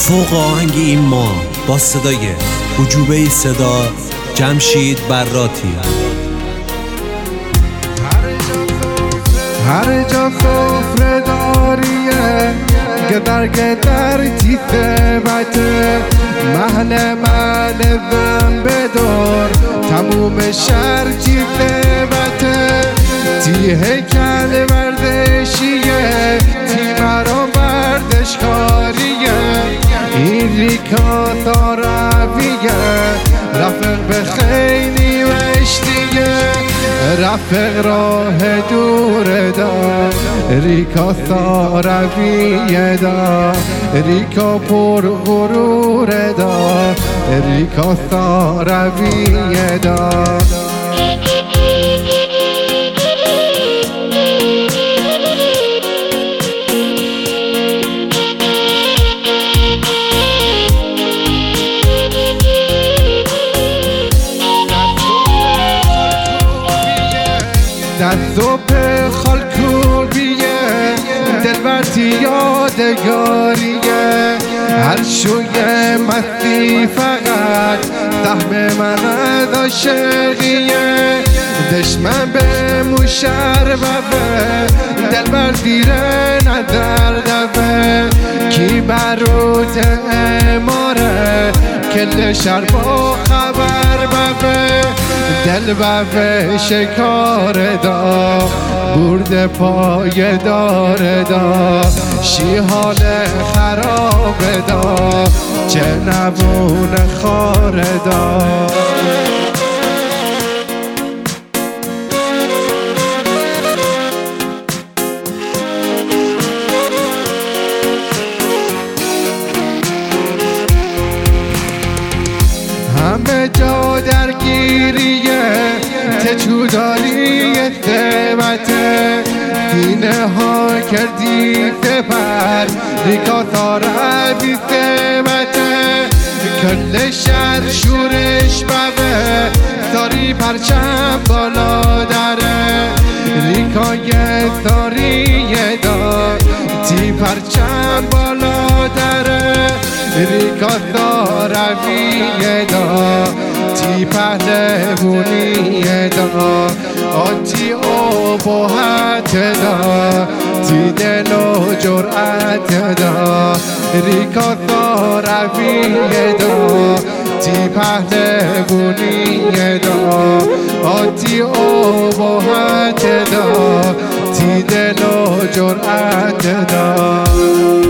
فوق آهنگ این ما با صدای عجوبه صدا جمشید براتی. هر جا سفره داریه گدر تیسه بچه محل زن بدار تموم شهر چیزه بچه تی هیکل ورزشیه تی مرا ورزشکاریه این ریکا تارویه رفق به خیلی وشتیه رفق راه دور دا ریکا سارویه دا ریکا پر غرور دا ریکا سارویه دا دست و به خالکوبیه دلبرتی یادگاریه هر شوی مستی فقط سهم من از عاشقیه دشمن به مشربه دلبر زیر نظر دبه کی بروت اماره کل شهر با خبر ببه دل ببه شکار دا برد پای دار دا شی حال خراب دا چه نبون خار دا همه جا درگیریه تچو داری ثبته دینه ها کردی سپر ریکا ساروی ثبته کل شهر شورش ببه ساری پرچم بالا داره ریکای ساریه دا تی پرچم بالا داره ریکا سارویه دا تی پهلوونیه دا آتی ابهت دا تی دل و جرأت دا ریکا سارویه دا تی پهلوونیه دا آتی ابهت دا تی دل و جرأت دا